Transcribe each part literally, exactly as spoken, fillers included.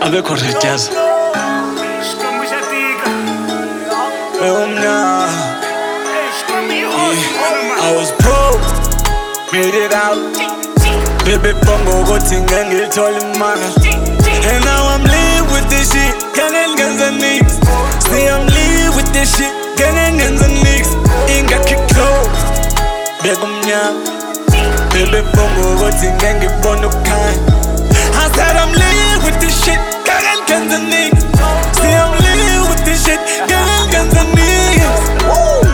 abekho rejazz I was broke, made it out. Baby bongo gothi ngengilithola imali. And now I'm live with this shit, can't get the nicks. See I'm live with this shit, can't get the nicks. Ingakhi close, begumnyama. Baby bongo gothi ngengibona ukukhanya. I said I'm live with this shit, can't get the nicks. See I'm live with this shit, can't get the nicks. Woo!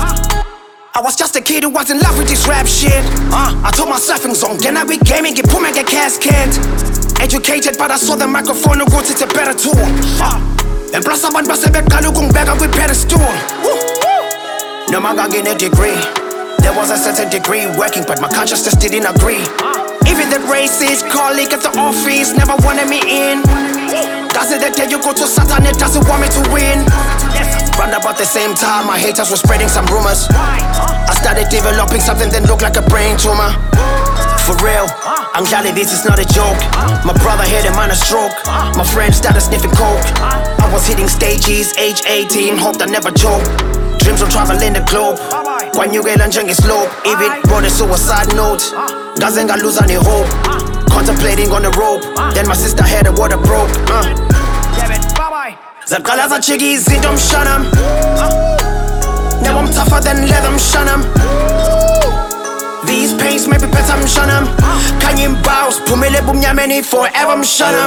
I was just a kid who was in love with this rap shit. uh, I told myself in song, then I be gaming, get put my casket. Educated, but I saw the microphone and wrote it's a better tool. uh, And plus abantu basebekhala ukungibeka kwi-pedestal. No man got getting a degree. There was a certain degree working, but my consciousness didn't agree. Even the racist colleague at the office never wanted me in. Does it the day you go to Satan, it doesn't want me to win. Round about the same time, my haters were spreading some rumors. I started developing something that looked like a brain tumor. For real, I'm glad this is not a joke. My brother had a minor stroke. My friend started sniffing coke. I was hitting stages, age eighteen, hoped I never choke. Dreams of traveling the globe. Kwanyukela njengeslope. Even wrote a suicide note. Doesn't got lose any hope. Contemplating on the rope. Then my sister had a water broke. uh. Zaqala zachiki izinto mshanam. Now I'm tougher than leather mshanam. These pains may be better mshanam. Kanye mbaus phumele bumnyameni forever mshanam.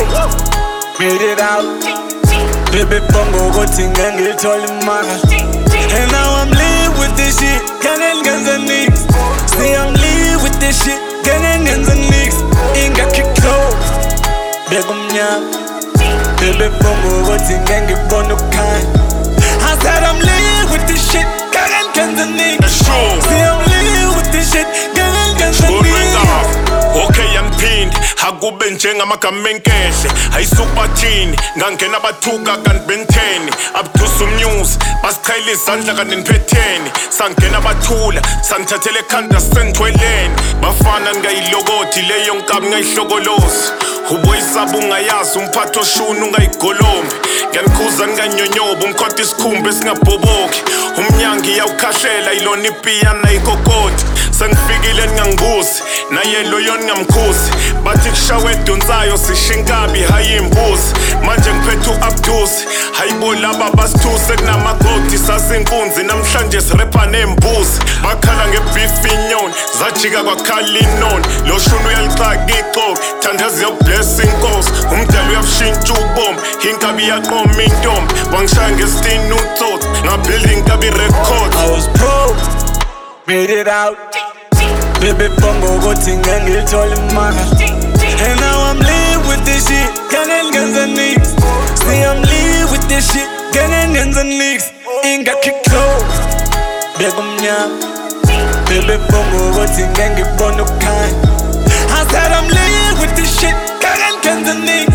Made it out. Baby bongo gothi ngengilithola imali. And now I'm live with this shit, can't get the nicks. See I'm live with this shit, can't get the nicks. Ingakhi close, begumnyama. Baby bongo gothi ngengibona ukukhanya. I said I'm live with this shit, can't get the nicks. See I'm live with this shit, can't get the nicks. Okay angiphindi akube njengamagama enkehle ayisubathini ngangena bathuka kanti bentheni abdusa umnews basichayela izandla kanti niphetheni sangena bathula sangithathele ekhanda sengithweleni bafana ngayilokoti leyo nkabi ngayihlokolozi uboyisaba ungayazi umphatho shuni ungayigolombi ngiyanikhuza nganyonyoba umkhotha isikhumba esingabhoboki umnyangi yawukhahlela ilona ipiyana ikokoti sengifikile ngingangibuzi nayelo yona ngamkhuzi bathi kushawe edonsayo sishinkabi hayi imbuzi manje ngiphethe uAbdusi hayibo laba basithuse kunamagodi sasinkunzi namhlanje sirepa nembuzi bakhala ngebeef inyoni zajika kwakhala inoni lo shunu uyalixaka ixoki thandazi yokubless inkosi umdali uyabushintsha ubomi inkabi yaqoma intombi wangishaya ngesitini utsotsi ngabuilding kabi record. I was broke, made it out. Baby bongo gothi ngengilithola imali. And now I'm live with this shit, can't get the nicks. See I'm live with this shit, can't get the nicks. Ingakhi close, begumnyama. Baby bongo gothi ngengibona ukukhanya. I said I'm live with this shit, can't get the nicks.